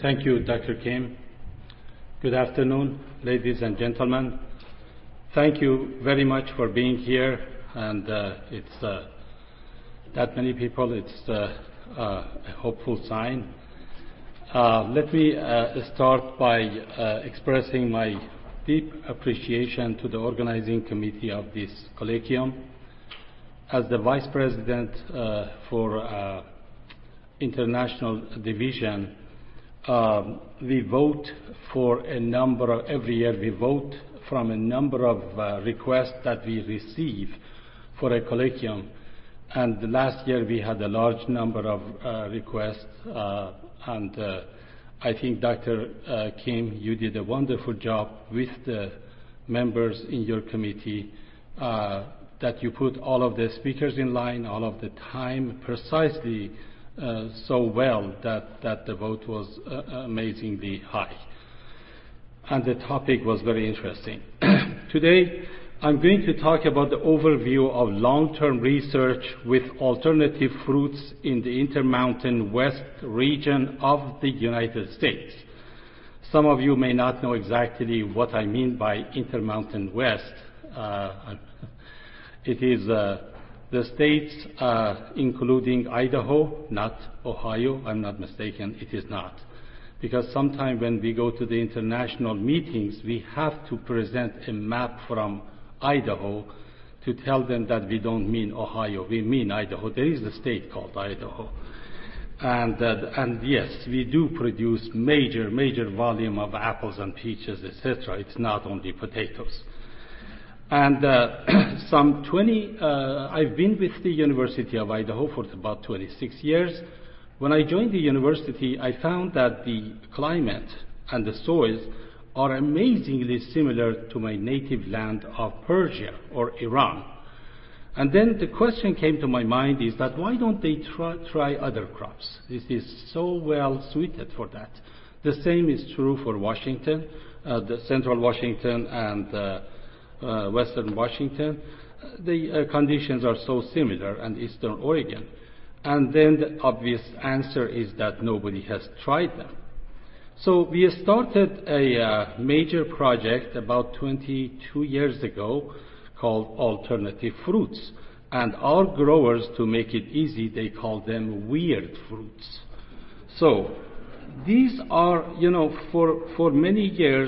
Thank you, Dr. Kim. Good afternoon, ladies and gentlemen. Thank you very much for being here, and it's that many people. It's a hopeful sign. Let me start by expressing my deep appreciation to the organizing committee of this colloquium. As the Vice President for International Division, we vote for a number of, every year we vote from a number of requests that we receive for a colloquium. And last year we had a large number of requests, and I think Dr. Kim, you did a wonderful job with the members in your committee, that you put all of the speakers in line, all of the time precisely so well that the vote was amazingly high. And the topic was very interesting. Today, I'm going to talk about the overview of long-term research with alternative fruits in the Intermountain West region of the United States. Some of you may not know exactly what I mean by Intermountain West. It is the states including Idaho, not Ohio. I'm not mistaken, it is not. Because sometimes when we go to the international meetings, we have to present a map from Idaho to tell them that we don't mean Ohio, we mean Idaho. There is a state called Idaho. And yes, we do produce major volume of apples and peaches, etc. It's not only potatoes. And I've been with the University of Idaho for about 26 years. When I joined the university, I found that the climate and the soils are amazingly similar to my native land of Persia or Iran. And then the question came to my mind is that why don't they try other crops? This is so well suited for that. The same is true for Washington, the central Washington and Western Washington. The conditions are so similar, and Eastern Oregon. And then the obvious answer is that nobody has tried them. So we started a major project about 22 years ago called Alternative Fruits. And our growers, to make it easy, they call them weird fruits. So these are, for many years,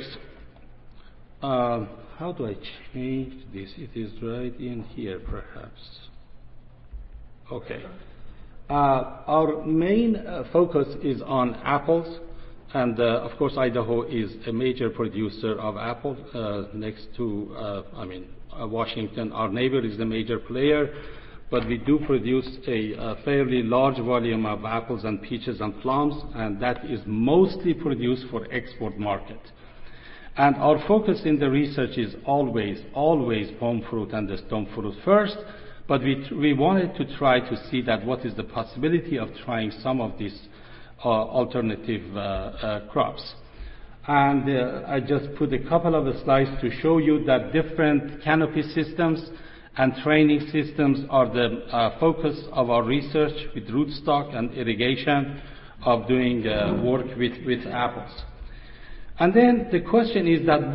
how do I change this? It is right in here, perhaps. Okay. Our main focus is on apples, and of course Idaho is a major producer of apples next to, Washington. Our neighbor is a major player, but we do produce a fairly large volume of apples and peaches and plums, and that is mostly produced for export market. And our focus in the research is always palm fruit and the stone fruit first, but we wanted to try to see that what is the possibility of trying some of these alternative crops. And I just put a couple of slides to show you that different canopy systems and training systems are the focus of our research with rootstock and irrigation of doing work with apples. And then the question is that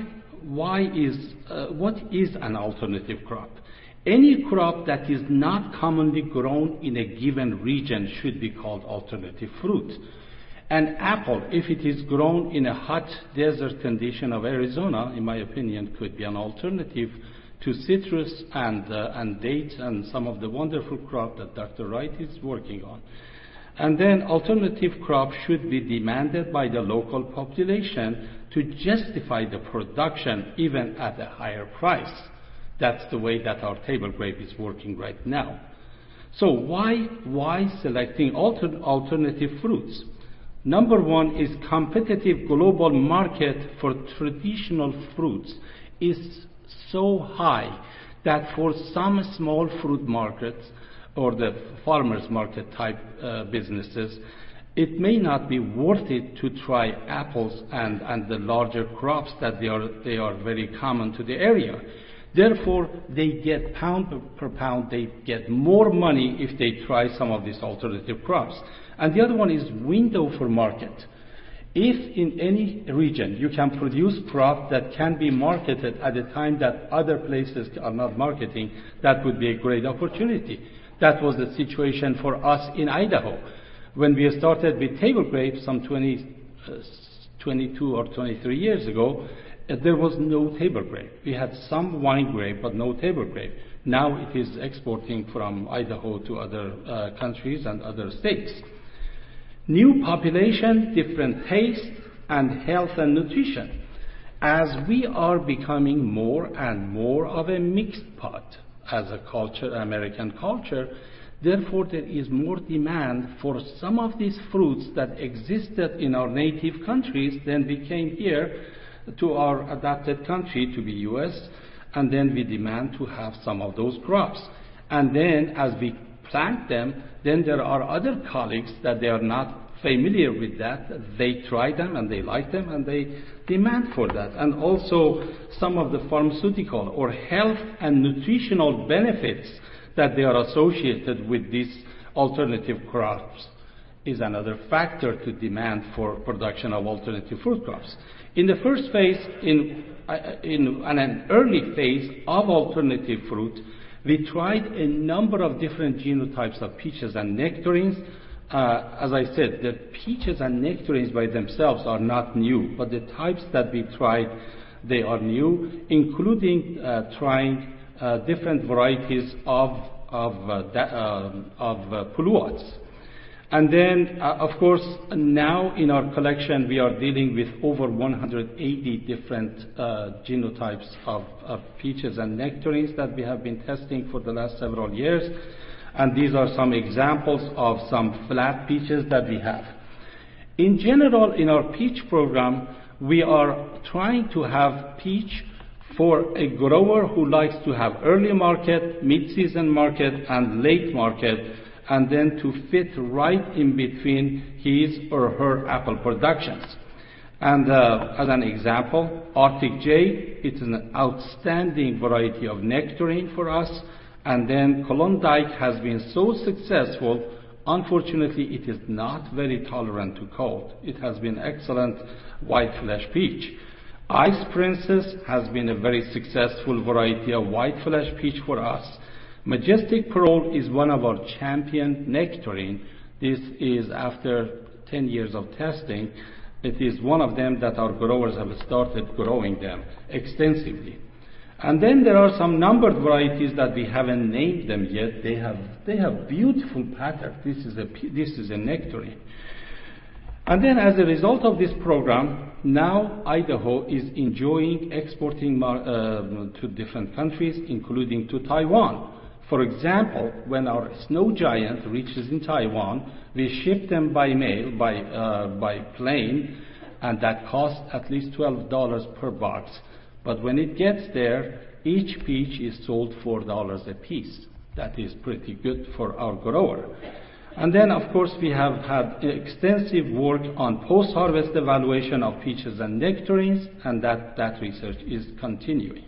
what is an alternative crop? Any crop that is not commonly grown in a given region should be called alternative fruit. An apple, if it is grown in a hot desert condition of Arizona, in my opinion, could be an alternative to citrus and dates and some of the wonderful crop that Dr. Wright is working on. And then alternative crops should be demanded by the local population to justify the production even at a higher price. That's the way that our table grape is working right now. So why selecting alternative fruits? Number one is competitive global market for traditional fruits is so high that for some small fruit markets or the farmers market type businesses, it may not be worth it to try apples and the larger crops that they are very common to the area. Therefore, they get pound per pound, they get more money if they try some of these alternative crops. And the other one is window for market. If in any region you can produce crop that can be marketed at a time that other places are not marketing, that would be a great opportunity. That was the situation for us in Idaho. When we started with table grapes some 22 or 23 years ago, there was no table grape. We had some wine grape, but no table grape. Now it is exporting from Idaho to other countries and other states. New population, different taste, and health and nutrition. As we are becoming more and more of a mixed pot as a culture, American culture, therefore there is more demand for some of these fruits that existed in our native countries. Then we came here to our adopted country, to the US, and then we demand to have some of those crops. And then as we plant them, then there are other colleagues that they are not familiar with that. They try them and they like them and they demand for that. And also some of the pharmaceutical or health and nutritional benefits that they are associated with these alternative crops is another factor to demand for production of alternative fruit crops. In the first phase, in an early phase of alternative fruit, we tried a number of different genotypes of peaches and nectarines. As I said, the peaches and nectarines by themselves are not new, but the types that we tried, they are new, including trying different varieties of puluats. And then, of course, now in our collection we are dealing with over 180 different genotypes of peaches and nectarines that we have been testing for the last several years. And these are some examples of some flat peaches that we have. In general, in our peach program, we are trying to have peach for a grower who likes to have early market, mid-season market, and late market, and then to fit right in between his or her apple productions. And as an example, Arctic Jade, it is an outstanding variety of nectarine for us. And then Klondike has been so successful, unfortunately it is not very tolerant to cold. It has been excellent white flesh peach. Ice Princess has been a very successful variety of white flesh peach for us. Majestic Pearl is one of our champion nectarine. This is after 10 years of testing. It is one of them that our growers have started growing them extensively. And then there are some numbered varieties that we haven't named them yet. They have beautiful pattern. This is a nectarine. And then as a result of this program, now Idaho is enjoying exporting to different countries, including to Taiwan. For example, when our snow giant reaches in Taiwan, we ship them by mail, by plane, and that costs at least $12 per box. But when it gets there, each peach is sold $4 a piece. That is pretty good for our grower. And then, of course, we have had extensive work on post-harvest evaluation of peaches and nectarines, and that research is continuing.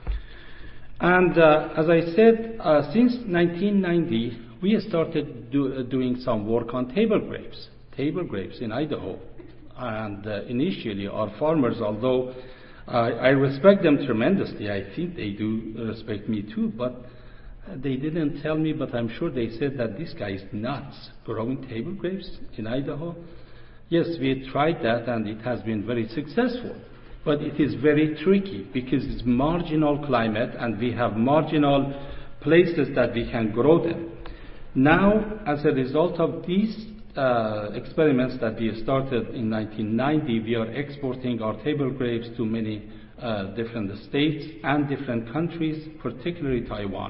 And as I said, since 1990, we started doing some work on table grapes in Idaho. And initially, our farmers, although I respect them tremendously, I think they do respect me too, but they didn't tell me, but I'm sure they said that this guy is nuts growing table grapes in Idaho. Yes, we tried that and it has been very successful. But it is very tricky because it's marginal climate and we have marginal places that we can grow them. Now, as a result of these experiments that we started in 1990, we are exporting our table grapes to many different states and different countries, particularly Taiwan.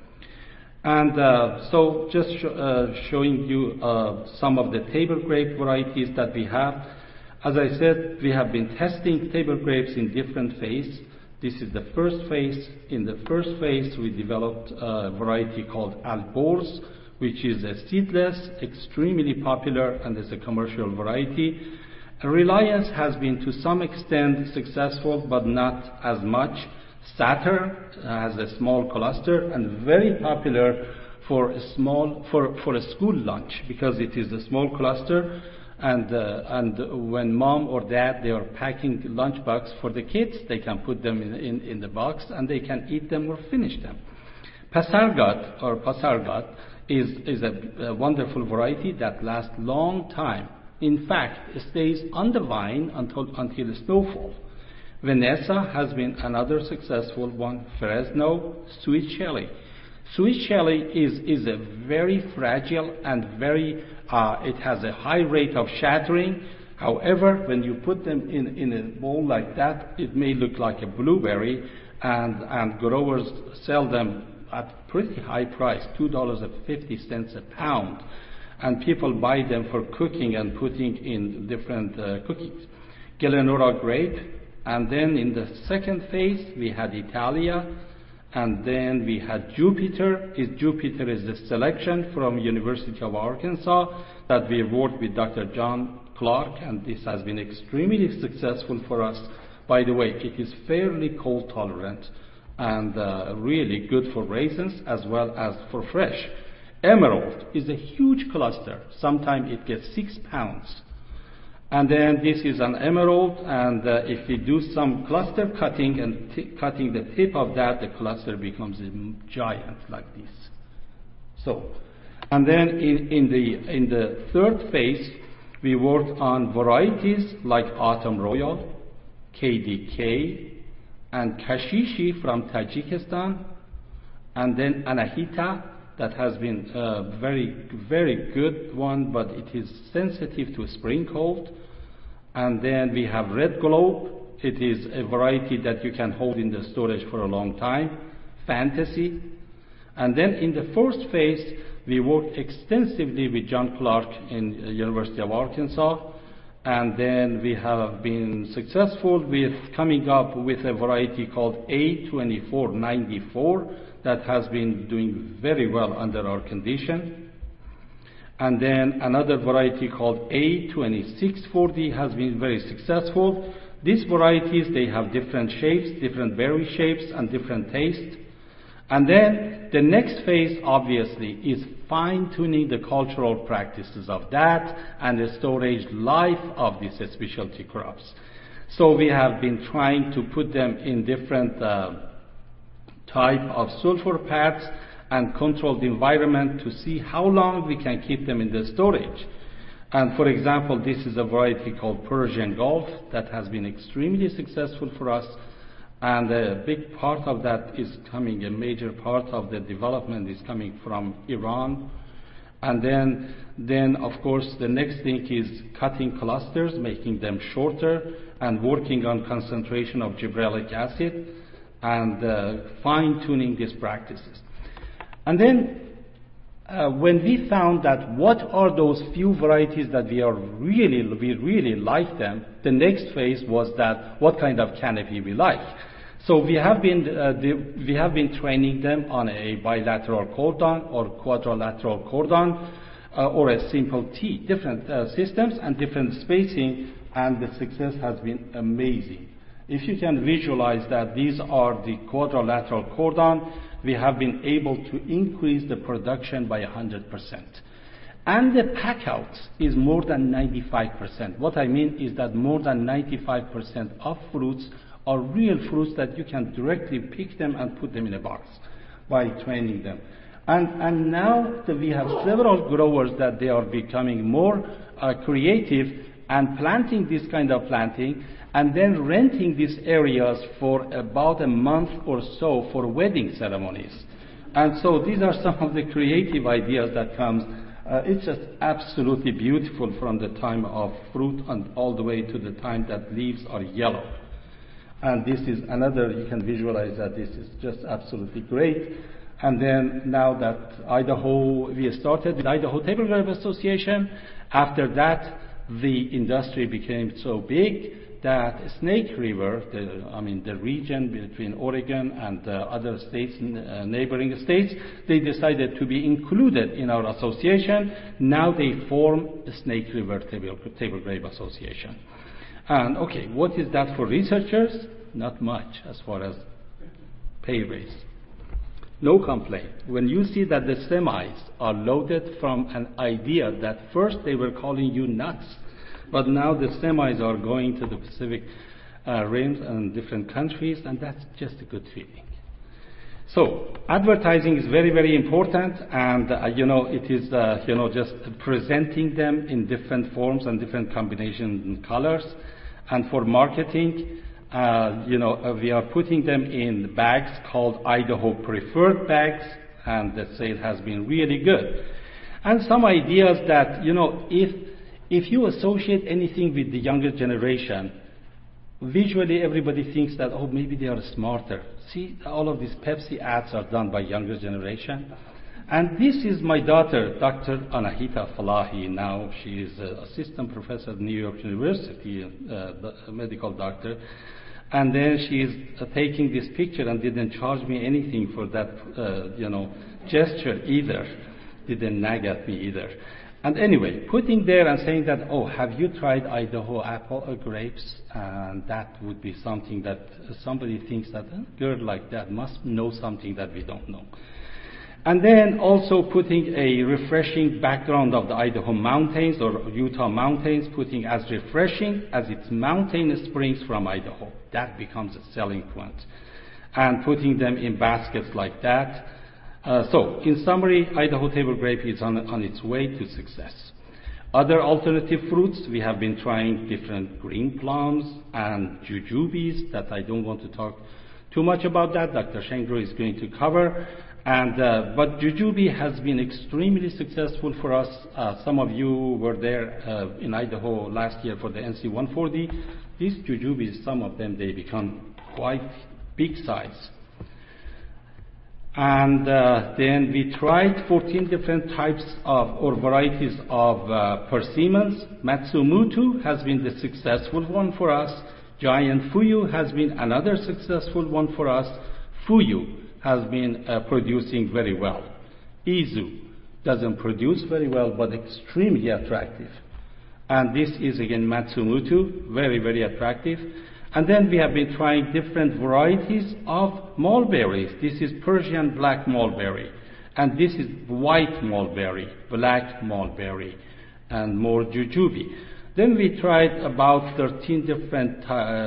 And so just showing you some of the table grape varieties that we have. As I said, we have been testing table grapes in different phases. This is the first phase. In the first phase, we developed a variety called Alborz, which is a seedless, extremely popular, and is a commercial variety. Reliance has been to some extent successful, but not as much. Saturn has a small cluster and very popular for a school lunch because it is a small cluster And when mom or dad, they are packing lunchbox for the kids, they can put them in the box and they can eat them or finish them. Pasargad is a wonderful variety that lasts long time. In fact, it stays on the vine until the snowfall. Vanessa has been another successful one. Fresno, sweet chili. Sweet chili is a very fragile and it has a high rate of shattering. However, when you put them in a bowl like that, it may look like a blueberry, and growers sell them at pretty high price, $2.50 a pound. And people buy them for cooking and putting in different cookies. Glenora grape, and then in the second phase we had Italia, and then we had Jupiter. Jupiter is the selection from University of Arkansas that we worked with Dr. John Clark, and this has been extremely successful for us. By the way, it is fairly cold tolerant and really good for raisins as well as for fresh. Emerald is a huge cluster. Sometimes it gets 6 pounds. And then this is an emerald, and if we do some cluster cutting and cutting the tip of that, the cluster becomes a giant like this. So, and then in the third phase, we worked on varieties like Autumn Royal, KDK, and Kashishi from Tajikistan, and then Anahita, that has been a very, very good one, but it is sensitive to spring cold. And then we have Red Globe. It is a variety that you can hold in the storage for a long time. Fantasy. And then in the first phase, we worked extensively with John Clark in University of Arkansas. And then we have been successful with coming up with a variety called A2494 that has been doing very well under our condition. And then another variety called A2640 has been very successful. These varieties, they have different shapes, different berry shapes, and different taste. And then the next phase, obviously, is fine-tuning the cultural practices of that and the storage life of these specialty crops. So we have been trying to put them in different type of sulfur pads and controlled environment to see how long we can keep them in the storage. And for example, this is a variety called Persian Gulf that has been extremely successful for us, and a big part of that is coming, a major part of the development is coming from Iran. And then of course the next thing is cutting clusters, making them shorter, and working on concentration of gibberellic acid, and fine-tuning these practices. And then when we found that what are those few varieties that we really like them, the next phase was that what kind of canopy we like. So we have been training them on a bilateral cordon or quadrilateral cordon or a simple T, different systems and different spacing, and the success has been amazing. If you can visualize that these are the quadrilateral cordon, we have been able to increase the production by 100%. And the packouts is more than 95%. What I mean is that more than 95% of fruits are real fruits that you can directly pick them and put them in a box by training them. And now that we have several growers that they are becoming more creative and planting this kind of planting, and then renting these areas for about a month or so for wedding ceremonies. And so these are some of the creative ideas that comes. It's just absolutely beautiful from the time of fruit and all the way to the time that leaves are yellow. And this is another, you can visualize that this is just absolutely great. And then now that Idaho, we started with Idaho Table Grape Association. After that, the industry became so big that Snake River, the region between Oregon and other states, neighboring states, they decided to be included in our association. Now they form the Snake River Table Grape Association. And okay, what is that for researchers? Not much as far as pay raise. No complaint. When you see that the semis are loaded from an idea that first they were calling you nuts, but now the semis are going to the Pacific Rim and different countries, and that's just a good feeling. So advertising is very, very important, and it is just presenting them in different forms and different combinations and colors. And for marketing, we are putting them in bags called Idaho Preferred bags, and the sale has been really good. And some ideas that if you associate anything with the younger generation, visually everybody thinks that, oh, maybe they are smarter. See, all of these Pepsi ads are done by younger generation. And this is my daughter, Dr. Anahita Falahi. Now she is an assistant professor at New York University, a medical doctor. And then she is taking this picture and didn't charge me anything for that, gesture either. Didn't nag at me either. And anyway, putting there and saying that, oh, have you tried Idaho apple or grapes? And that would be something that somebody thinks that a girl like that must know something that we don't know. And then also putting a refreshing background of the Idaho mountains or Utah mountains, putting as refreshing as its mountain springs from Idaho. That becomes a selling point. And putting them in baskets like that. So, in summary, Idaho table grape is on its way to success. Other alternative fruits, we have been trying different green plums and jujubes that I don't want to talk too much about that. Dr. Shengro is going to cover. But jujube has been extremely successful for us. Some of you were there in Idaho last year for the NC 140. These jujubes, some of them, they become quite big size. And then we tried 14 different types of or varieties of persimmons. Matsumutu has been the successful one for us. Giant Fuyu has been another successful one for us. Fuyu has been producing very well. Izu doesn't produce very well, but extremely attractive. And this is again Matsumutu, very, very attractive. And then we have been trying different varieties of mulberries. This is Persian black mulberry. And this is white mulberry, black mulberry, and more jujube. Then we tried about 13 different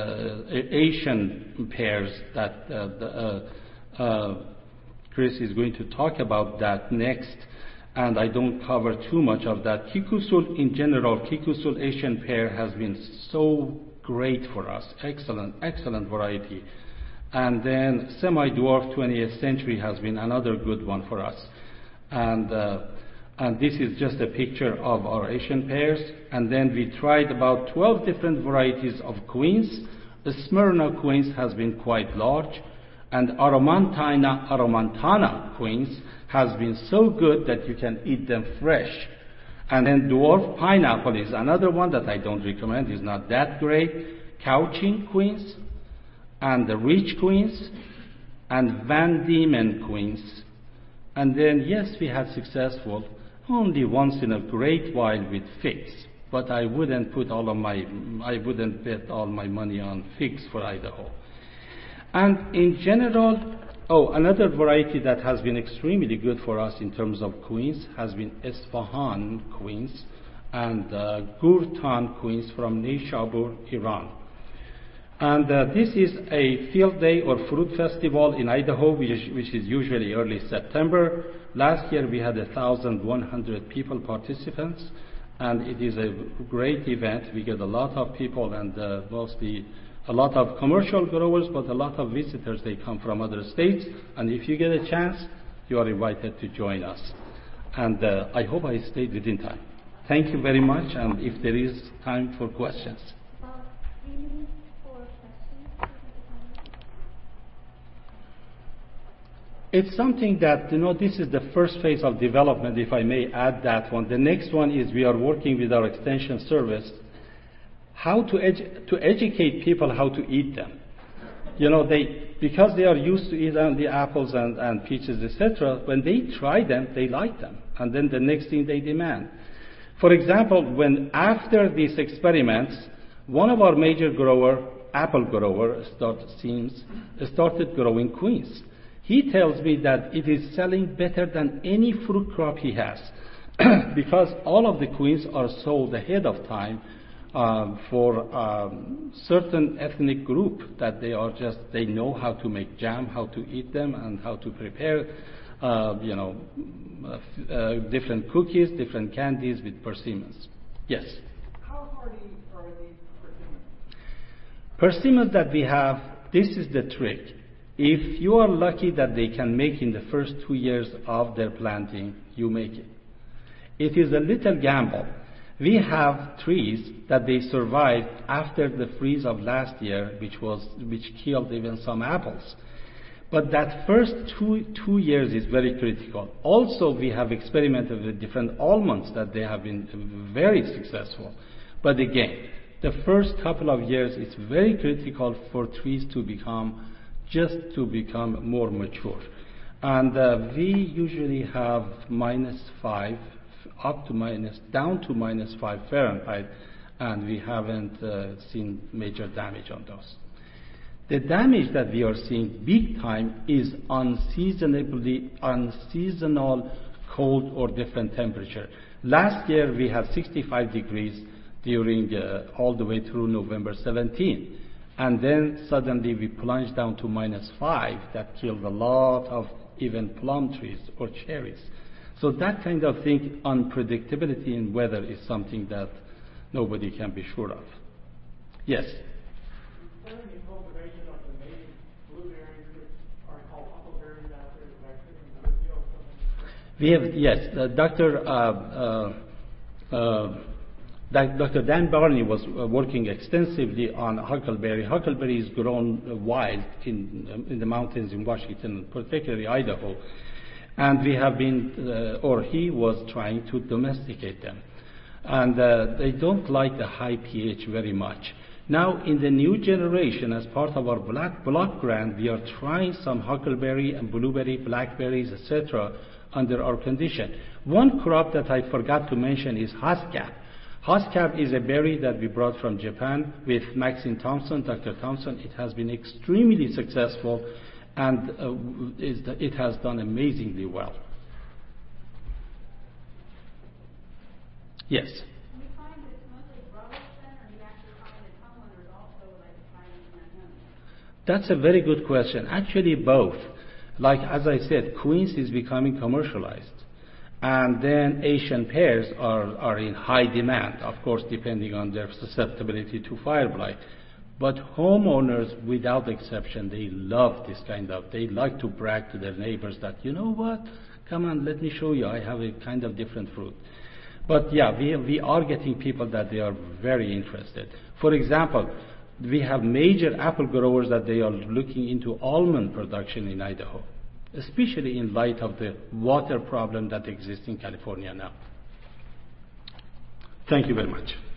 Asian pears that Chris is going to talk about that next. And I don't cover too much of that. Kikusul in general, Kikusul Asian pear has been so great for us. Excellent, excellent variety. And then semi-dwarf 20th century has been another good one for us. And this is just a picture of our Asian pears. And then we tried about 12 different varieties of quince. The Smyrna quince has been quite large. And Aromantana quince has been so good that you can eat them fresh. And then dwarf pineapple is another one that I don't recommend. It's not that great. Cowichan quince, and the rich quince, and Van Diemen quince. And then, yes, we had successful only once in a great while with figs. But I wouldn't bet all my money on figs for Idaho. And in general, another variety that has been extremely good for us in terms of quince has been Esfahan quince and Gurtan quince from Neyshabur, Iran. And this is a field day or fruit festival in Idaho, which is usually early September. Last year we had 1,100 people participants, and it is a great event. We get a lot of people, and mostly a lot of commercial growers, but a lot of visitors. They come from other states, and if you get a chance, you are invited to join us. And I hope I stayed within time. Thank you very much, and if there is time for questions. 3 minutes for questions. It's something that, this is the first phase of development, if I may add that one. The next one is we are working with our extension service how to educate people how to eat them. Because they are used to eating the apples and peaches, etc., when they try them, they like them. And then the next thing they demand. For example, when after these experiments, one of our major apple grower, started growing quince. He tells me that it is selling better than any fruit crop he has because all of the quince are sold ahead of time for certain ethnic group that they know how to make jam, how to eat them, and how to prepare, different cookies, different candies with persimmons. Yes. How hardy are these persimmons? Persimmons that we have, this is the trick. If you are lucky that they can make in the first 2 years of their planting, you make it. It is a little gamble. We have trees that they survived after the freeze of last year, which killed even some apples. But that first two years is very critical. Also, we have experimented with different almonds that they have been very successful. But again, the first couple of years is very critical for trees to become more mature. And we usually have -5 down to -5 Fahrenheit, and we haven't seen major damage on those. The damage that we are seeing big time is unseasonal cold or different temperature. Last year we had 65 degrees during all the way through November 17. And then suddenly we plunged down to -5. That killed a lot of even plum trees or cherries. So that kind of thing, unpredictability in weather, is something that nobody can be sure of. Yes? Is there any cultivation of the native blueberries, which are called huckleberries out there, We have, yes. Dr. Dan Barney was working extensively on huckleberry. Huckleberry is grown wild in the mountains in Washington, particularly Idaho. And we have been, or he was trying to domesticate them. And they don't like the high pH very much. Now, in the new generation, as part of our block grant, we are trying some huckleberry and blueberry, blackberries, etc. under our condition. One crop that I forgot to mention is Haskap. Haskap is a berry that we brought from Japan with Maxine Thompson, Dr. Thompson. It has been extremely successful, and it has done amazingly well. Yes? Do you find that it's mostly growers then, or do you actually find that homeowners also like trying to plant them? That's a very good question. Actually, both. Like, as I said, Queens is becoming commercialized. And then Asian pears are in high demand, of course, depending on their susceptibility to fire blight. But homeowners, without exception, they love this they like to brag to their neighbors that, you know what, come on, let me show you, I have a kind of different fruit. But yeah, we are getting people that they are very interested. For example, we have major apple growers that they are looking into almond production in Idaho, especially in light of the water problem that exists in California now. Thank you very much.